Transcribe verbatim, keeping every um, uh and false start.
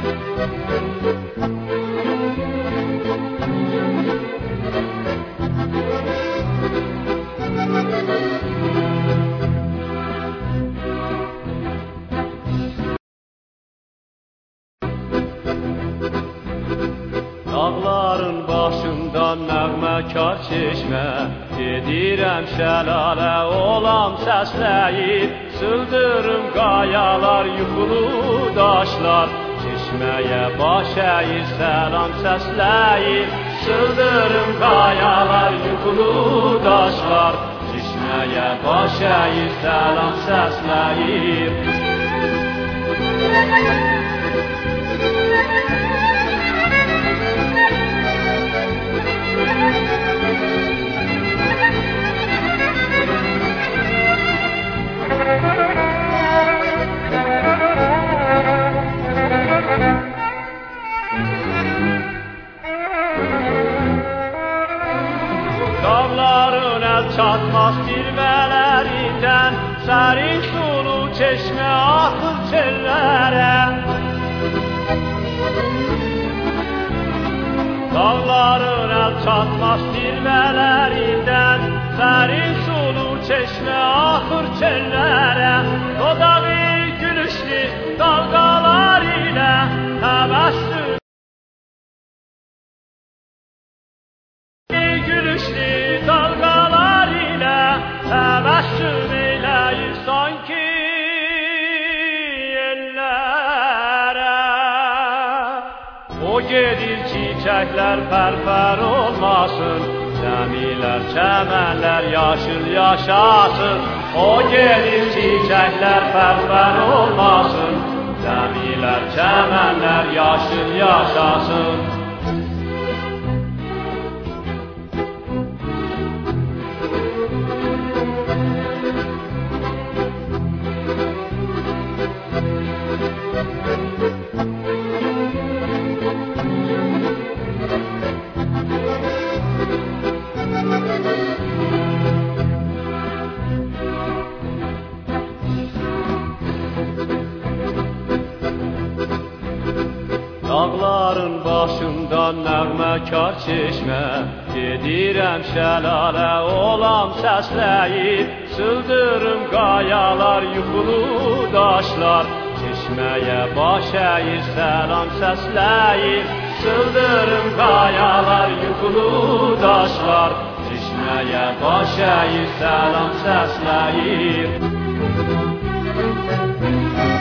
Dağların başından nəğməkar çeşmə, gedirəm şəlalə olam səsləyir. Sıldırım qayalar, yuxulu daşlar, çeşməyə baş əyir, səlam səsləyir. Sıldırım qayalar, yuxulu daşlar, çeşməyə baş əyir, səlam səsləyir. Dağların el çatmaz zirvelerinden, serin sulu çeşme akır çöllere. Dağların el çatmaz zirvelerinden, serin sulu çeşme akır çöllere. Dodağı gülüşlü dalgalar ile təbəssüm, gülüşlü dalgalar ile təbəssüm eləyir sanki ellere. O gedir çiçekler pərpər olmasın, cəmilər, çəmənlər yaşıl yaşasın. O gedir çiçekler pərpər olmasın, cəmilər, çəmənlər yaşıl yaşasın. Dağların başından nəğməkar çeşmə, gedirəm şəlalə olam səsləyir. Sıldırım qayalar, yuxulu daşlar, çeşməyə baş əyir, səlam səsləyir. Sıldırım qayalar, yuxulu daşlar, çeşməyə baş əyir, səlam səsləyir.